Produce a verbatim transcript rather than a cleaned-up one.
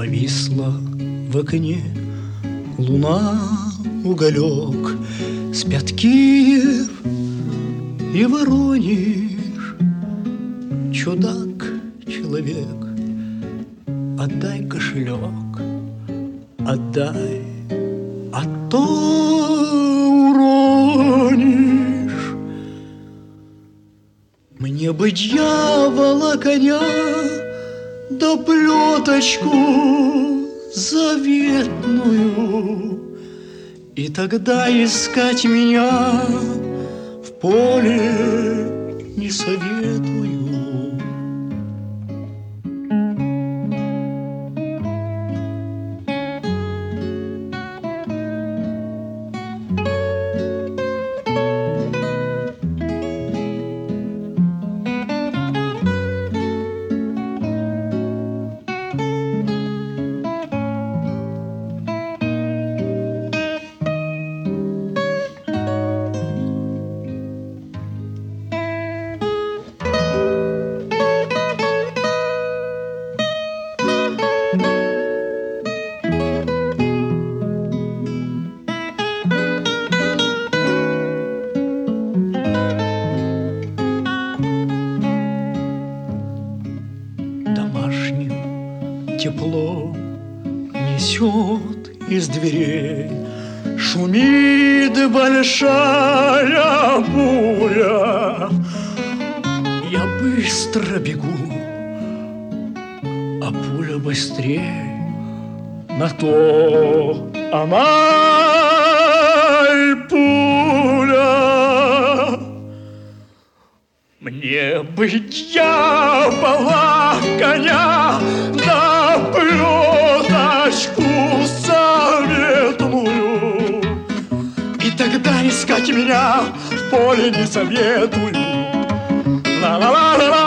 Повисла в окне луна, уголек, спят Киев и Воронеж. Чудак, человек, отдай кошелек, отдай, а то уронишь. Мне бы дьявола коня, да плеточку заветную, и тогда искать меня в поле не советую. Тепло несет из дверей, шумит большая буря. Я быстро бегу, а пуля быстрее. На то она и пуля. Мне бы дьявола коня, да плеточку заветную, и тогда искать меня в поле не советую. Ла-ла-ла-ла-ла.